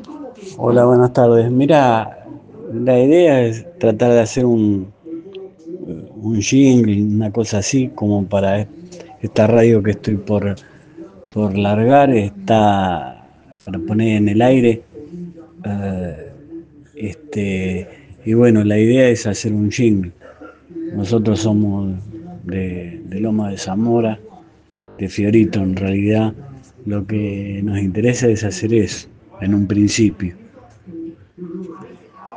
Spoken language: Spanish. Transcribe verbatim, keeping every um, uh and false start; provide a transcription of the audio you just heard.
Hola, buenas tardes. Mira, la idea es tratar de hacer un, un jingle, una cosa así, como para esta radio que estoy por, por largar, está para poner en el aire. eh, este, y bueno, la idea es hacer un jingle. Nosotros somos de, de Loma de Zamora, de Fiorito en realidad. Lo que nos interesa es hacer eso, en un principio.